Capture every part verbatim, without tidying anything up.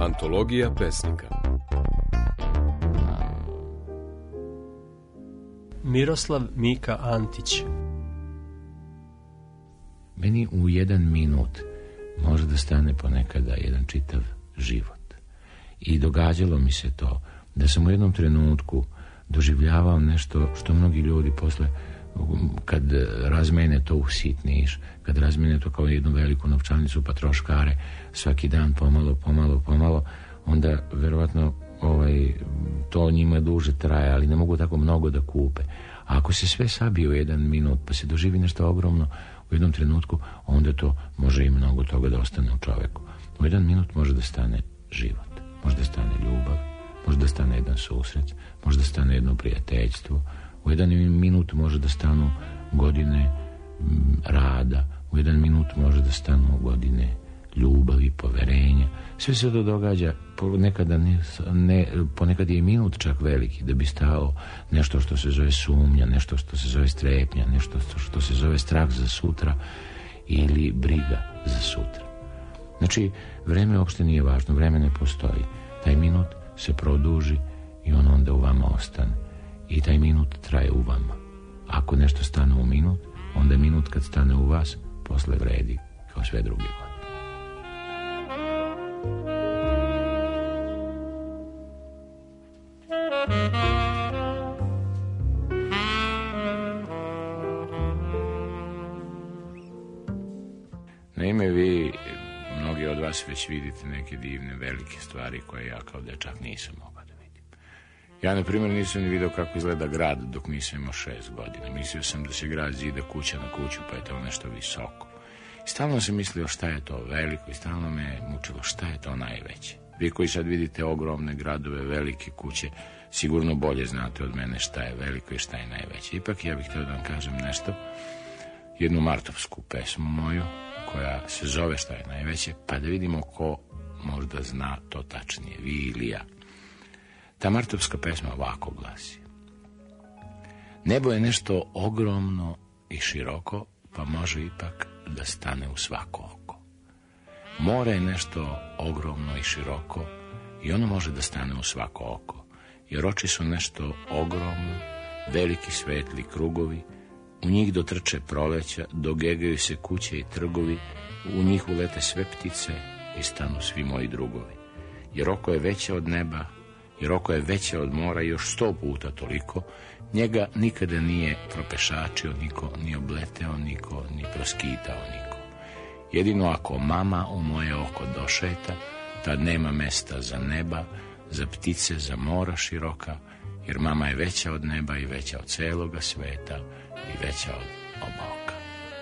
Antologija pesnika. Miroslav Mika Antić. Meni u jedan minut može da stane ponekada jedan čitav život. I događalo mi se to da sam u jednom trenutku doživljavao nešto što mnogi ljudi posle, kad razmene to u sitniš, kad razmene to kao jednu veliku novčanicu pa troškare svaki dan pomalo, pomalo, pomalo, onda verovatno ovaj, to njima duže traje, ali ne mogu tako mnogo da kupe. A ako se sve sabije u jedan minut pa se doživi nešto ogromno u jednom trenutku, onda to može i mnogo toga da ostane u čoveku. U jedan minut može da stane život, može da stane ljubav, može da stane jedan susret, može da stane jedno prijateljstvo. U jedan minut može da stanu godine rada, u jedan minut može da stanu godine ljubavi, poverenja. Sve se to događa, ponekada, ne, ne, ponekad je i minut čak veliki da bi stalo nešto što se zove sumnja, nešto što se zove strepnja, nešto što se zove strah za sutra ili briga za sutra. Znači, vreme uopšte nije važno, vreme ne postoji. Taj minut se produži i on onda u vama ostane. I taj minut traje u vama. Ako nešto stane u minut, onda minut kad stane u vas, posle vredi kao sve druge godine. Naime, vi, mnogi od vas već vidite neke divne, velike stvari koje ja kao dečak nisam mogao da vidim. Ja, na primjer, nisam ni vidio kako izgleda grad dok nisam imao šest godina. Mislio sam da se grad zida kuća na kuću, pa je to nešto visoko. I stalno sam mislio šta je to veliko i stalno me mučilo šta je to najveće. Vi koji sad vidite ogromne gradove, velike kuće, sigurno bolje znate od mene šta je veliko i šta je najveće. Ipak ja bih htio da vam kažem nešto, jednu martovsku pesmu moju, koja se zove Šta je najveće, pa da vidimo ko možda zna to tačnije, vi ili ja. Ta martovska pesma ovako glasi: nebo je nešto ogromno i široko, pa može ipak da stane u svako oko. More je nešto ogromno i široko i ono može da stane u svako oko, jer oči su nešto ogromno, veliki svetli krugovi, u njih dotrče proleća, dogegaju se kuće i trgovi, u njih ulete sve ptice i stanu svi moji drugovi. Jer oko je veće od neba, jer oko je veće od mora i još sto puta toliko, njega nikada nije propešačio niko, ni obleteo niko, ni proskitao niko. Jedino ako mama u moje oko došeta, tad nema mesta za neba, za ptice, za mora široka, jer mama je veća od neba i veća od celoga sveta i veća od oboka.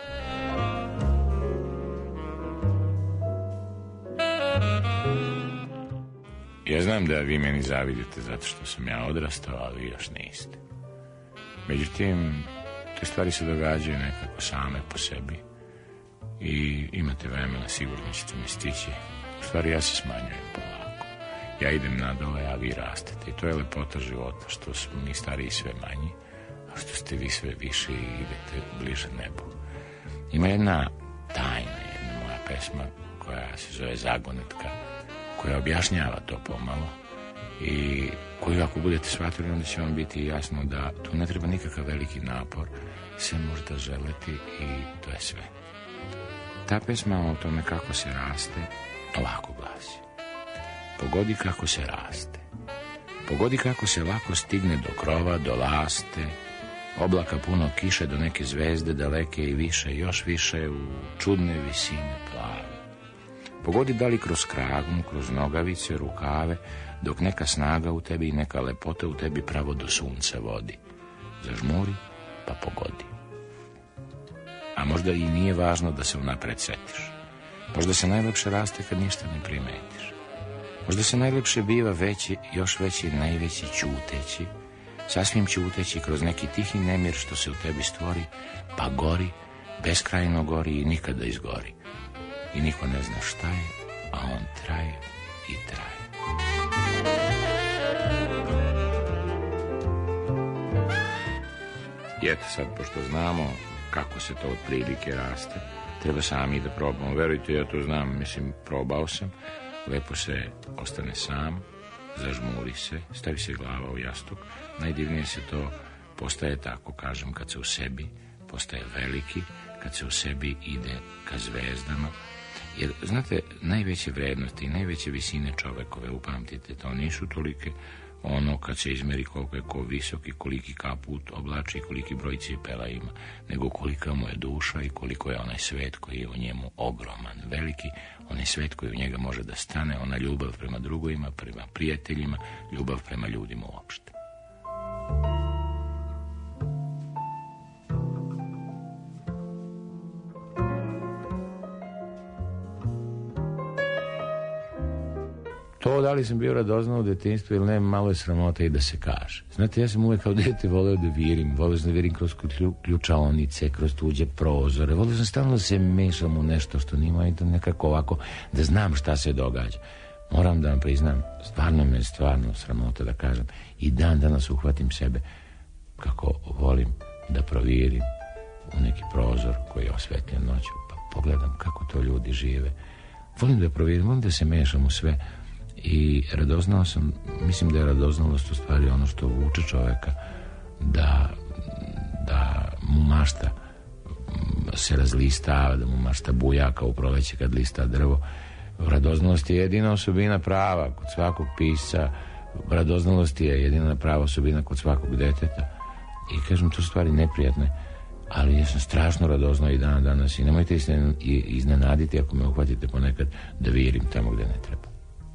Ja znam da vi meni zavidite zato što sam ja odrastao, ali vi još niste. Međutim, te stvari se događaju nekako same po sebi i imate vremena, sigurno ćete mi stići. U stvari, ja se smanjujem polako. Ja idem nadole, a vi rastete. I to je lepota života, što smo mi stariji sve manji, a što ste vi sve više i idete bliže nebu. Ima jedna tajna, jedna moja pesma koja se zove Zagonetka, koja objašnjava to pomalo i koju ako budete shvatili, onda će vam biti jasno da tu ne treba nikakav veliki napor, sve možete želeti i to je sve. Ta pesma o tome kako se raste ovako glasi: pogodi kako se raste, pogodi kako se lako stigne do krova, do laste, oblaka puno kiše do neke zvezde daleke i više, još više u čudne visine plave. Pogodi da li kroz kragnu, kroz nogavice, rukave, dok neka snaga u tebi i neka lepota u tebi pravo do sunca vodi. Zažmuri, pa pogodi. A možda i nije važno da se unapred setiš. Možda se najlepše raste kad ništa ne primetiš. Možda se najlepše biva veći, još veći, najveći ćuteći, sasvim ćuteći kroz neki tihi nemir što se u tebi stvori, pa gori, beskrajno gori i nikada izgori. I niko ne zna šta je, a on traje i traje. I eto sad, pošto znamo kako se to otprilike raste, treba sami da probamo. Verujte, ja to znam, mislim, probao sam, lepo se ostane sam, zažmuri se, stavi se glava u jastuk. Najdivnije se to postaje, tako kažem, kad se u sebi postaje veliki, kad se u sebi ide ka zvezdama. Jer, znate, najveće vrednosti i najveće visine čovekove, upamtite, to nisu tolike ono kad se izmeri koliko je ko visok i koliki kaput oblači i koliki broj cipela ima, nego kolika mu je duša i koliko je onaj svet koji je u njemu ogroman, veliki, onaj svet koji u njega može da stane, ona ljubav prema drugovima, prema prijateljima, ljubav prema ljudima uopšte. To da li sam bio radoznao u detinjstvu ili ne, malo je sramota i da se kaže. Znate, ja sam uvek kao dete voleo da virim, voleo sam da virim kroz ključaonice, kroz tuđe prozore, voleo sam stalno da se mešam u nešto što nima i da nekako ovako, da znam šta se događa. Moram da vam priznam, stvarno me je stvarno sramota da kažem, i dan danas uhvatim sebe kako volim da provirim u neki prozor koji je osvetljen noću, pa pogledam kako to ljudi žive. Volim da provirim, volim da se mešam u sve. I radoznao sam, mislim da je radoznalost u stvari ono što vuče čoveka da, da mu mašta se razlista, da mu mašta buja kao u proleće kad lista drvo. Radoznalost je jedina osobina prava kod svakog pisca, radoznalost je jedina prava osobina kod svakog deteta. I kažem, to su stvari neprijatne, ali ja sam strašno radoznao i dan danas i nemojte se iznenaditi ako me uhvatite ponekad da virim tamo gde ne treba.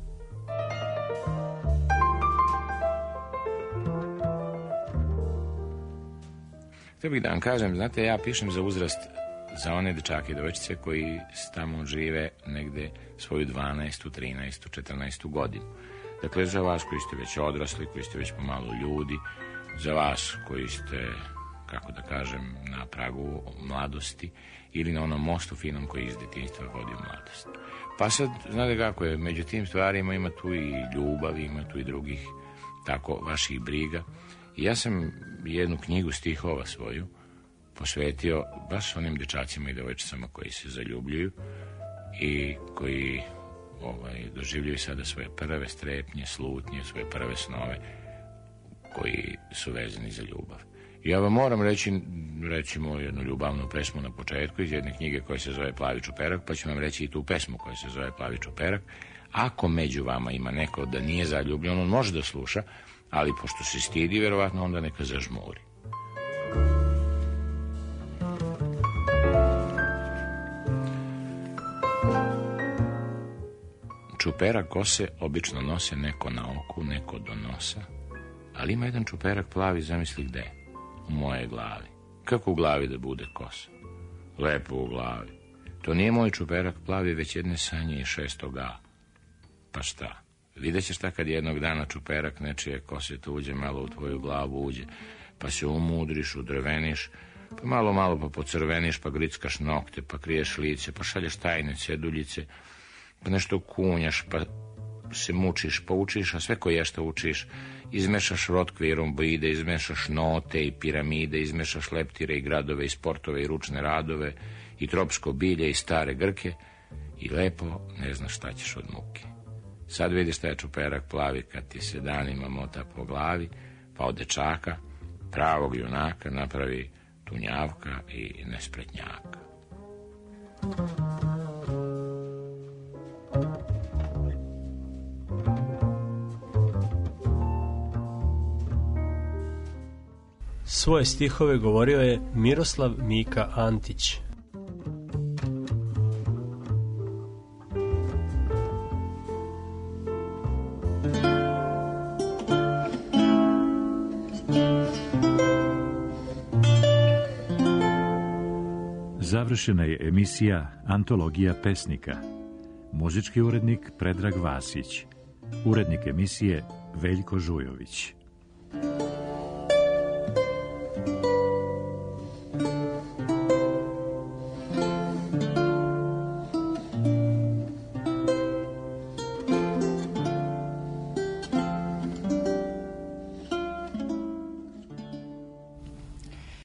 Htio bih da vam kažem, znate, ja pišem za uzrast za one dečake i devojčice koji tamo žive negde svoju dvanaestu, trinaestu, četrnaestu godinu. Dakle, za vas koji ste već odrasli, koji ste već pomalo ljudi, za vas koji ste, kako da kažem, na pragu mladosti ili na onom mostu finom koji iz detinjstva vodi u mladost. Pa sad, znate kako je, među tim stvarima ima tu i ljubav, ima tu i drugih tako vaših briga. I ja sam jednu knjigu stihova svoju posvetio baš onim dečacima i devojčicama koji se zaljubljuju i koji ovaj, doživljuju sada svoje prve strepnje, slutnje, svoje prve snove koji su vezani za ljubav. I ja vam moram reći, recimo, jednu ljubavnu pesmu na početku iz jedne knjige koja se zove Plavi čuperak, pa ću vam reći i tu pesmu koja se zove Plavi čuperak. Ako među vama ima neko da nije zaljubljen, on može da sluša, ali pošto se stidi, verovatno, onda neka zažmuri. Čuperak kose obično nose neko na oku, neko do nosa, ali ima jedan čuperak plavi, zamisli gde? U moje glavi. Kako u glavi da bude kosa? Lepo u glavi. To nije moj čuperak plavi, već jedne sanje i šestoga. Pa šta? Vidjet ćeš šta kad jednog dana čuperak nečije kose tu uđe, malo u tvoju glavu uđe, pa se umudriš, udrveniš, pa malo, malo pa pocrveniš, pa grickaš nokte, pa kriješ lice, pa šalješ tajne ceduljice, pa nešto kunjaš, pa se mučiš, pa učiš, a sve koje što učiš, izmešaš rotkve i romboide, izmešaš note i piramide, izmešaš leptire i gradove i sportove i ručne radove i tropsko bilje i stare grke i lepo ne znaš šta ćeš od muke. Sad vidiš šta je čuperak plavi kad ti se danima mota po glavi, pa od dečaka, pravog junaka, napravi tunjavka i nespretnjaka. Svoje stihove govorio je Miroslav Mika Antić. Završena je emisija Antologija pesnika. Muzički urednik Predrag Vasić. Urednik emisije Veljko Žujović.